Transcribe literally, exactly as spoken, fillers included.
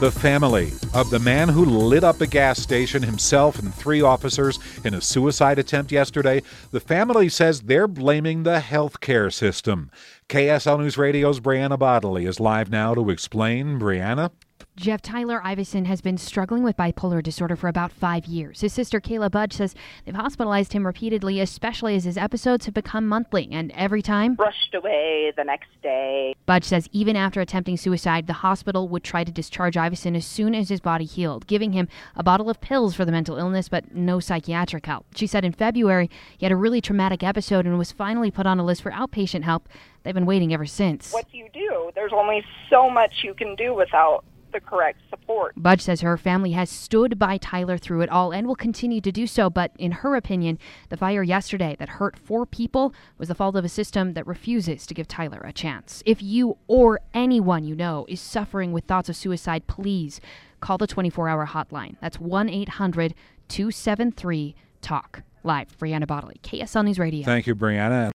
The family of the man who lit up a gas station, himself and three officers, in a suicide attempt yesterday, the family says they're blaming the healthcare system. K S L News Radio's Brianna Bodley is live now to explain. Brianna? Jeff, Tyler Iveson has been struggling with bipolar disorder for about five years. His sister Kayla Budge says they've hospitalized him repeatedly, especially as his episodes have become monthly, and every time rushed away the next day. Budge says even after attempting suicide, the hospital would try to discharge Iveson as soon as his body healed, giving him a bottle of pills for the mental illness, but no psychiatric help. She said in February he had a really traumatic episode and was finally put on a list for outpatient help. They've been waiting ever since. What do you do? There's only so much you can do without the correct support. Budge says her family has stood by Tyler through it all and will continue to do so, but in her opinion, the fire yesterday that hurt four people was the fault of a system that refuses to give Tyler a chance. If you or anyone you know is suffering with thoughts of suicide, please call the twenty-four hour hotline. That's one eight hundred two seven three talk. Live, Brianna Bodley, K S L News Radio. Thank you, Brianna.